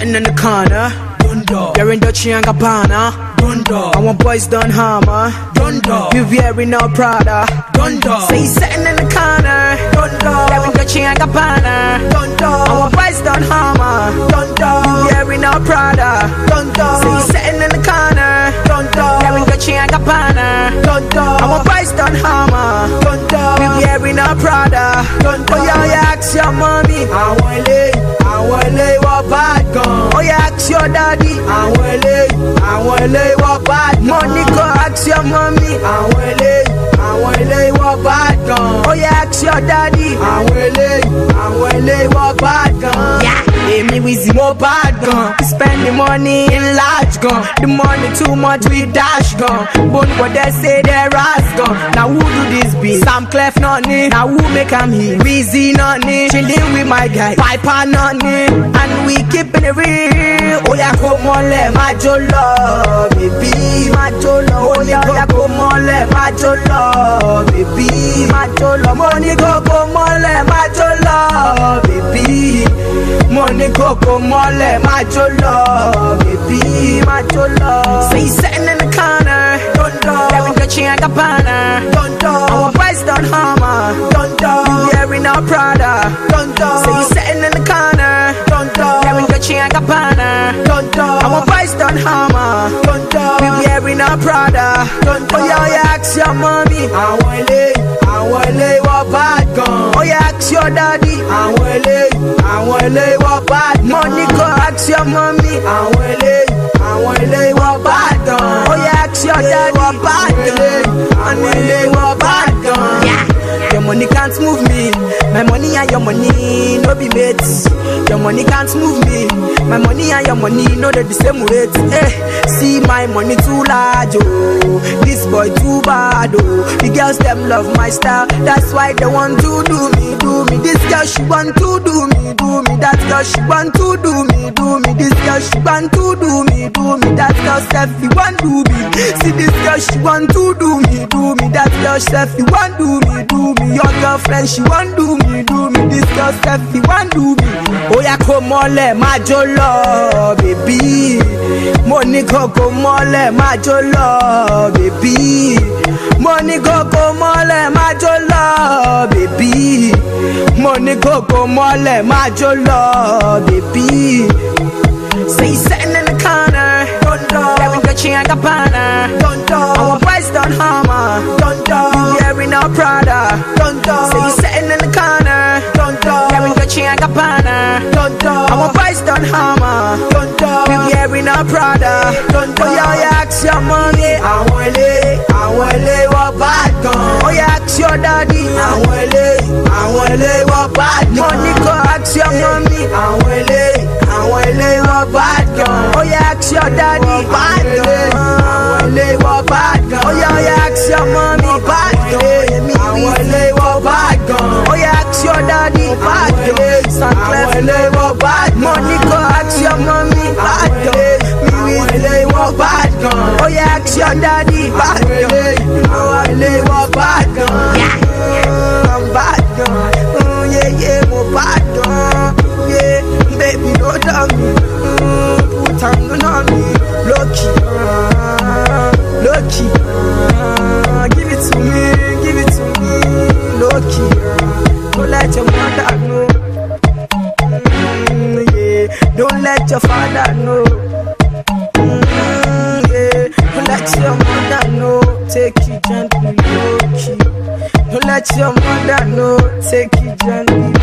sitting in the corner. You're in Dolce & Gabbana. I want boys done hammer. You wearing no Prada. So he's sitting in the corner. You're in Dolce & Gabbana. I want boys done hammer. You wearing no Prada. So he's sitting in the corner. You're in Dolce & Gabbana. I want boys done hammer. You wearing no Prada. Oh yeah, you ask your mommy. I want lay what bad gun. Oh yeah, ask your daddy. I want lay what bad gun. Money go ask your mommy. I want lay what bad gun. Oh yeah, ask your daddy. I want lay what bad gun. Yeah. Hey, me with more bad gun. We spend the money in large gun. The money too much, we dash gun. But what they say, they ras gun. Now who do this be? Sam Clef nonny. Now who make him here? Weezy nonny. Chilling with my guy, Piper nonny. And we keeping it real. Oh yeah, come on, let my jolo, baby, my jolo. Oh yeah, come on, let my jolo, baby, my jolo. Money go, come on, let my jolo, baby. Money go, come on, let my jolo, baby, my jolo. So he's sitting in the corner. You're in Dolce & Gabbana. I want boys done hammer. You wearing no Prada. So he's sitting in the corner. You're in Dolce & Gabbana. I want boys done hammer. You wearing no Prada. Oh yeah, you ask your mommy. I want lay what bad gun. Oh yeah, ask your daddy. I want lay what bad. Money go ask your mommy. I want lay what bad gun. Oh yeah, ask your daddy. What bad gun. I want lay what bad gun. Yeah. Your money can't move me. My money and your money no be mates. Your money can't move me. My money and your money no they the same weight. Eh, see my money too large, oh. This boy too bad, oh. The girls them love my style. That's why they want to do me. This girl she want to do me. That girl she want to do me. This girl she want to do me. That girl Steffi want to do me. See this girl she want to do me. That girl Steffi want to do me. Your girlfriend she want do me. This girl Steffi want do me. Oh yeah, come on, let my jolo, baby. Money go, come on, let my jolo, baby. Money go, come on, let my jolo, baby. Money go, come on, let my jolo, baby. So he's sitting in the corner. You're in Dolce & Gabbana. I want boys done hammer. You wearing no Prada. So he's sitting in the corner. You're in Dolce & Gabbana. I want boys done hammer. You wearing no Prada. Oh yeah, you ask your mommy. I want lay what bad gun. Oh yeah, ask your daddy. I want lay what bad gun. Money go ask your mommy. I want lay what bad gun. Oh yeah, ask your daddy. Bad gun. I want lay what bad gun. Oh yeah, you ask your mommy. Bad gun. I want lay what bad gun. Oh yeah, ask your daddy. Bad gun. I want lay what bad gun. Money go ask your mommy. Bad gun. Me will lay what bad gun. Oh yeah, ask your daddy. Bad gun. I want lay what bad gun. I'm bad gun. Yeah, more bad gun. Yeah, baby, don't tell me. Put on me. Lucky. Give it to me. Lucky. Don't let your mother know. Yeah, don't let your father know. Yeah, don't let your mother know. Take it gently, Lucky. Don't let your mother know. Take it gently.